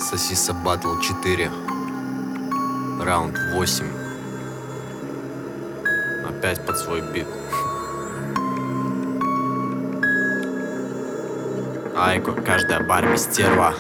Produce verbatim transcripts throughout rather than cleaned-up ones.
Сосиса Батл четыре. Раунд восемь. Опять под свой бит. Айко, каждая Барби стерва.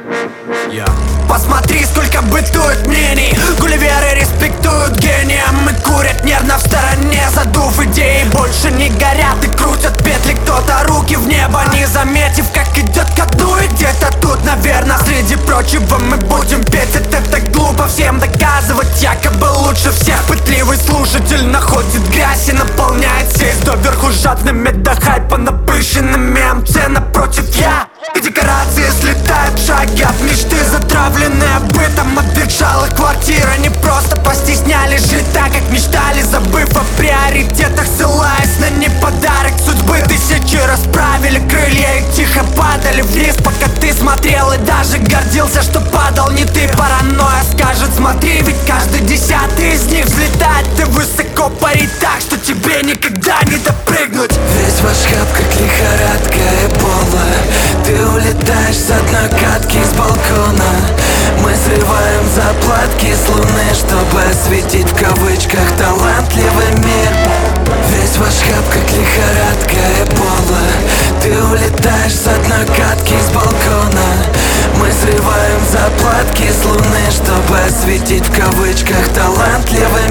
Я. Посмотри, сколько бытует мнений. Гулливеры респектуют гением и курят нервно в стороне, задув идеи. Больше не горят и крутят петли кто-то руки в небо, не заметив, как идет ко дну. И где-то тут, наверное, среди прочего мы будем петь. Это так глупо всем доказывать, якобы лучше всех. Пытливый слушатель находит грязь и наполняет сесть доверху жадными до хайпа напыщенными эм цэ напротив я. И декорации слетают в шаге от мечты, затравленные бытом. Обветшала квартира, не просто постеснялись жить так, как мечтали, забыв о приоритетах, ссылаясь на неподарок судьбы. Тысячи расправили крылья и тихо падали вниз, пока ты смотрел и даже гордился, что падал не ты. Паранойя скажет: смотри, ведь каждый десятый из них взлетает. Ты высоко парит так, что тебе никогда не допрыгнуть. Весь ваш хаб как лихорадка Эбола. Ты улетаешь с одной катки с балкона. Мы срываем заплатки с луны, чтобы осветить в кавычках талантливый мир. Весь ваш хаб как лихорадка Эбола. Ты улетаешь с одной катки с балкона. Мы срываем заплатки с луны, чтобы осветить в кавычках талантливый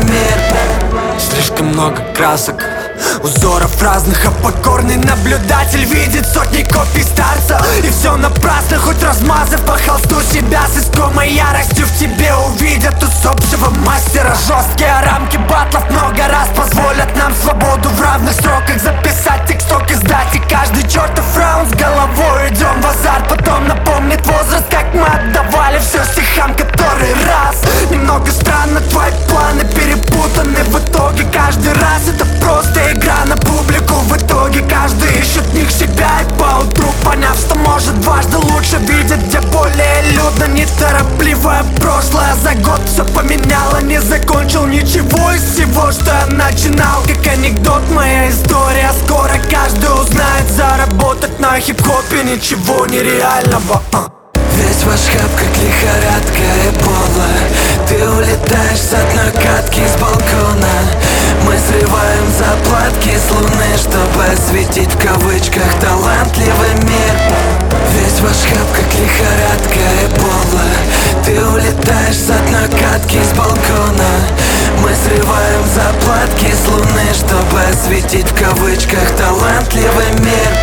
мир. Слишком много красок, узоров разных, а покорный наблюдатель видит сотни копий старца. И все напрасно, хоть размазав по холсту себя с искомой яростью, в тебе увидят усопшего мастера. Жесткие рамки батлов много раз позволят нам свободу в равных сроках записать тексток и сдать. И каждый чертов раунд с головой идем в азарт. Потом напомнит возраст, как мы отдавали все стихам который раз. Немного странно, твои планы перепутаны в итоге. Каждый раз это просто игра на публику. В итоге каждый ищет в них себя, и поутру, поняв, что может дважды лучше, видит, где более людно. Неторопливое прошлое за год все поменяло. Не закончил ничего из всего, что я начинал. Как анекдот моя история, скоро каждый узнает. Заработать на хип-хопе ничего нереального. Весь ваш хаб как лихорадка Эбола. Ты улетаешь с одной катки с балкона. Мы срываем заплатки с луны, чтобы осветить в кавычках талантливый мир. Весь ваш хаб как лихорадка Эбола. Ты улетаешь с одной катки с балкона. Мы срываем заплатки с луны, чтобы осветить в кавычках талантливый мир.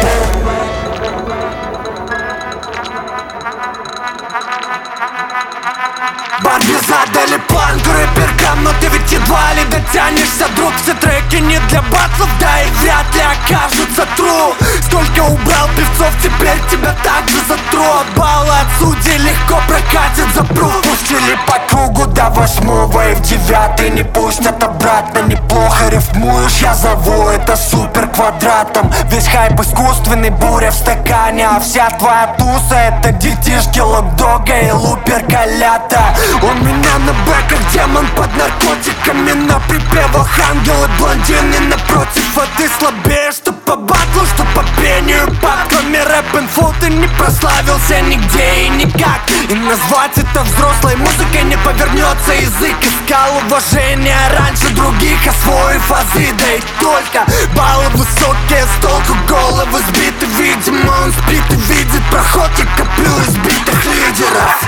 Барби задали планку рэперкам, но ты ведь едва ли дотянешься, друг. Все треки не для батлов, да и вряд ли окажутся тру. Сколько убрал певцов, теперь тебя также затру. А баллы от судей легко прокатят за пруд. Пустили по кругу до восьмого и в девятый не пустят обратно. Неплохо рифмуешь, я зову это супер квадратом. Весь хайп искусственный, буря в стакане, а вся твоя туса это детишки Локдога и Лупер Колята. Он меня на бэках, демон под наркотиками, на припевах ангелы, блондины напротив. А ты слабее, что по батлу, что по пению. Под кроме рэп-инфо ты не прославился нигде и никак. И назвать это взрослой музыкой не повернется язык. Искал уважения раньше других, освоив азы, да и только. Баллы высокие, с толку головы сбиты. Видимо он спит и видит проход, я коплю избитых лидеров.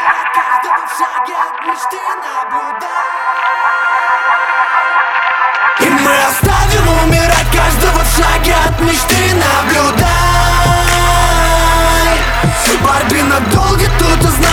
И мы оставим умирать каждого в шаге от мечты, наблюдай. Барби надолго тут узнай.